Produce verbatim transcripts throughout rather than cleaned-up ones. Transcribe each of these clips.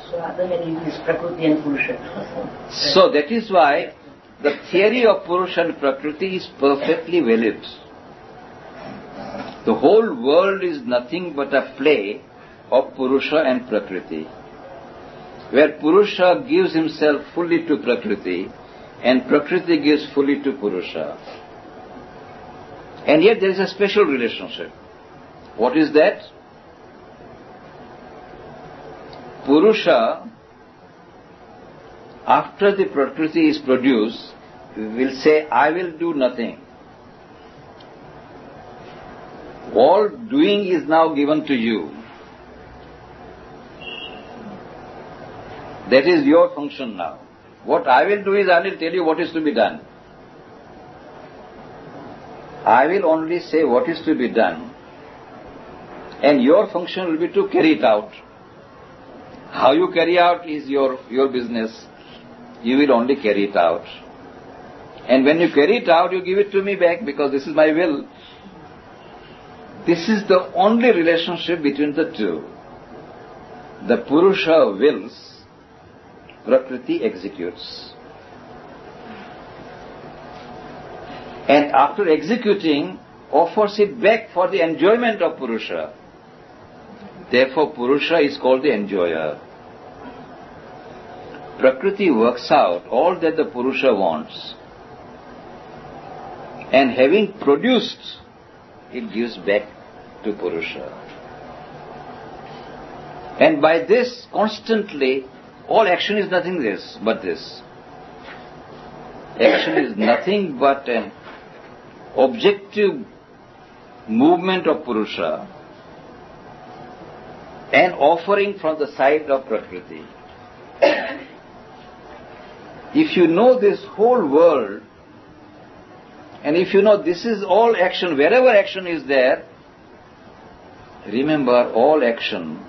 So other than it is Prakriti and Purusha. So that is why the theory of Purusha and Prakriti is perfectly valid. The whole world is nothing but a play of Purusha and Prakriti, where Purusha gives himself fully to Prakriti and Prakriti gives fully to Purusha. And yet there is a special relationship. What is that? Purusha, after the Prakriti is produced, will say, I will do nothing. All doing is now given to you. That is your function now. What I will do is I will tell you what is to be done. I will only say what is to be done, and your function will be to carry it out. How you carry out is your, your business. You will only carry it out. And when you carry it out, you give it to me back because this is my will. This is the only relationship between the two. The Purusha wills, Prakriti executes. And after executing, offers it back for the enjoyment of Purusha. Therefore, Purusha is called the enjoyer. Prakriti works out all that the Purusha wants, and having produced, it gives back to Purusha. And by this, constantly, all action is nothing this, but this. Action is nothing but an objective movement of Purusha and offering from the side of Prakriti. If you know this whole world, and if you know this is all action, wherever action is there, remember all action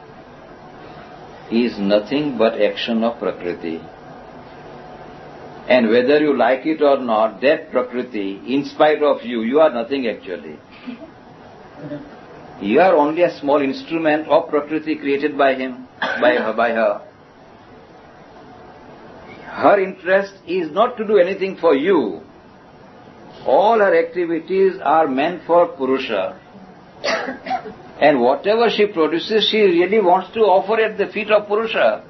is nothing but action of Prakriti. And whether you like it or not, that Prakriti, in spite of you, you are nothing actually. You are only a small instrument of Prakriti created by him, by her, by her. Her interest is not to do anything for you. All her activities are meant for Purusha. And whatever she produces, she really wants to offer at the feet of Purusha.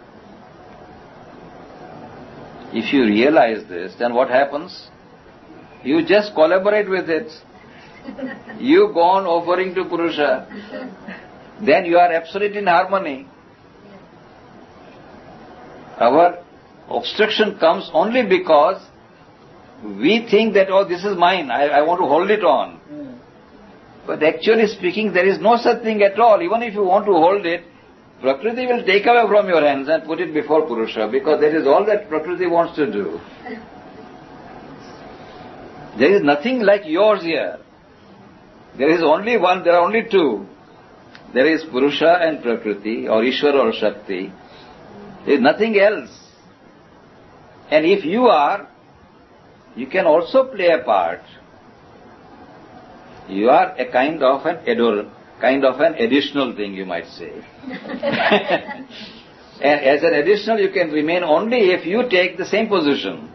If you realize this, then what happens? You just collaborate with it. You go on offering to Purusha. Then you are absolutely in harmony. Our obstruction comes only because we think that, oh, this is mine, I, I want to hold it on. Mm. But actually speaking, there is no such thing at all. Even if you want to hold it, Prakriti will take away from your hands and put it before Purusha, because that is all that Prakriti wants to do. There is nothing like yours here. There is only one, there are only two. There is Purusha and Prakriti, or Ishvara or Shakti. There is nothing else. And if you are, you can also play a part. You are a kind of an ador, kind of an additional thing, you might say. And as an additional, you can remain only if you take the same position.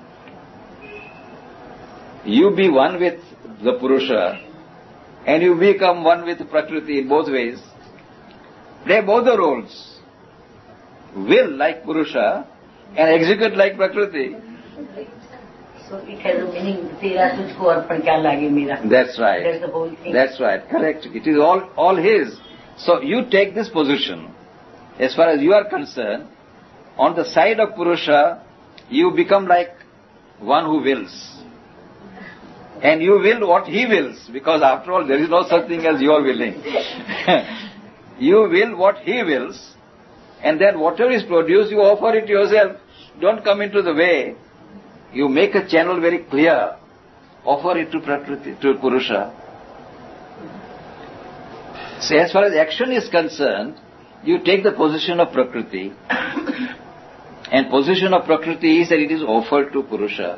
You be one with the Purusha, and you become one with Prakriti in both ways. Play both the roles. Will like Purusha and execute like Prakriti. So it has a meaning, tera tujhko arpan kya lage mera. That's right. That's the whole thing. That's right, correct. It is all, all his. So you take this position. As far as you are concerned, on the side of Purusha, you become like one who wills. And you will what he wills, because after all there is no such thing as your willing. You will what he wills, and then whatever is produced, you offer it yourself. Don't come into the way. You make a channel very clear. Offer it to Prakriti, to Purusha. So as far as action is concerned, you take the position of Prakriti. And position of Prakriti is that it is offered to Purusha.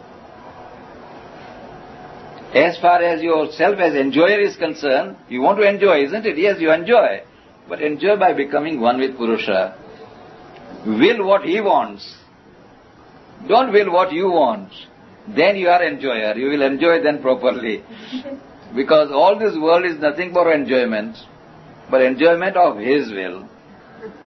As far as yourself as enjoyer is concerned, you want to enjoy, isn't it? Yes, you enjoy. But enjoy by becoming one with Purusha. will what he wants. Don't will what you want. Then you are enjoyer. You will enjoy then properly. Because all this world is nothing but enjoyment, but enjoyment of his will.